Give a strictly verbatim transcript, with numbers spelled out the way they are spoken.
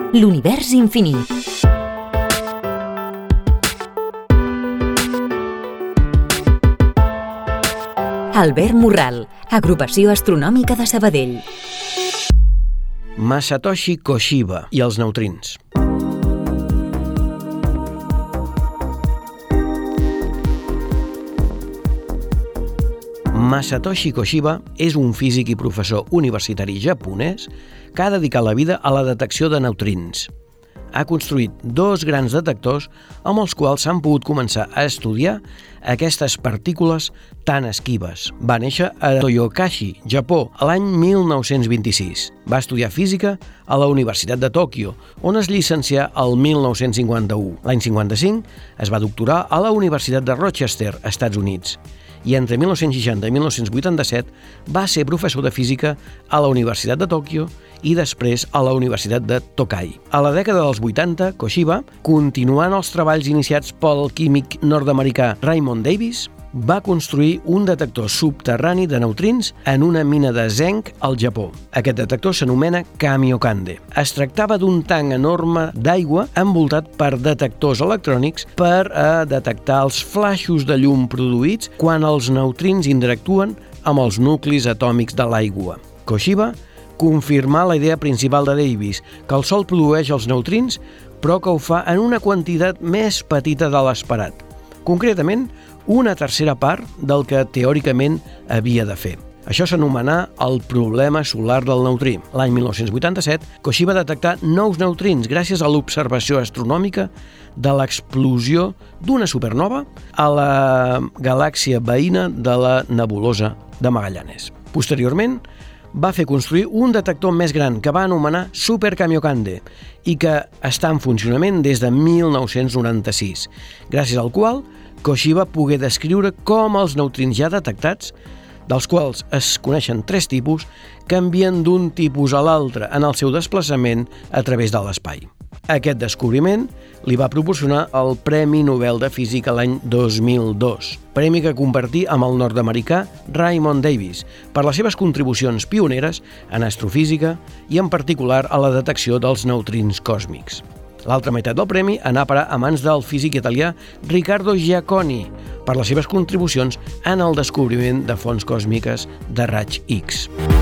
L'univers infinit. Albert Morral, Agrupació Astronòmica de Sabadell. Masatoshi Koshiba i els neutrins. Masatoshi Koshiba és un físic i professor universitari japonès que ha dedicat la vida a la detecció de neutrins. Ha construït dos grans detectors amb els quals s'han pogut començar a estudiar aquestes partícules tan esquives. Va néixer a Toyokachi, Japó, l'any mil nou-cents vint-i-sis. Va estudiar física a la Universitat de Tòquio, on es llicencià el mil nou-cents cinquanta-u. L'any cinquanta-cinc es va doctorar a la Universitat de Rochester, Estats Units. I entre mil nou-cents seixanta i mil nou-cents vuitanta-set va ser professor de física a la Universitat de Tòquio i després a la Universitat de Tokai. A la dècada dels vuitanta, Koshiba, continuant els treballs iniciats pel químic nord-americà Raymond Davis, va construir un detector subterrani de neutrins en una mina de zenc al Japó. Aquest detector s'anomena Kamiokande. Es tractava d'un tanc enorme d'aigua envoltat per detectors electrònics per a detectar els flaixos de llum produïts quan els neutrins interactuen amb els nuclis atòmics de l'aigua. Koshiba confirmà la idea principal de Davis, que el Sol produeix els neutrins, però que ho fa en una quantitat més petita de l'esperat. Concretament, una tercera part del que teòricament havia de fer. Això s'anomenà el problema solar del neutrí. L'any mil nou-cents vuitanta-set, Koshiba va detectar nous neutrins gràcies a l'observació astronòmica de l'explosió d'una supernova a la galàxia veïna de la nebulosa de Magallanes. Posteriorment, va fer construir un detector més gran que va anomenar Super Kamiokande i que està en funcionament des de mil nou-cents noranta-sis, gràcies al qual Koshiba pogué descriure com els neutrins ja detectats, dels quals es coneixen tres tipus, canvien d'un tipus a l'altre en el seu desplaçament a través de l'espai. Aquest descobriment li va proporcionar el Premi Nobel de Física l'any dos mil dos, premi que compartí amb el nord-americà Raymond Davis per les seves contribucions pioneres en astrofísica i en particular a la detecció dels neutrins còsmics. L'altra meitat del premi anà a parar a mans del físic italià Riccardo Giacconi per les seves contribucions en el descobriment de fonts còsmiques de raig X.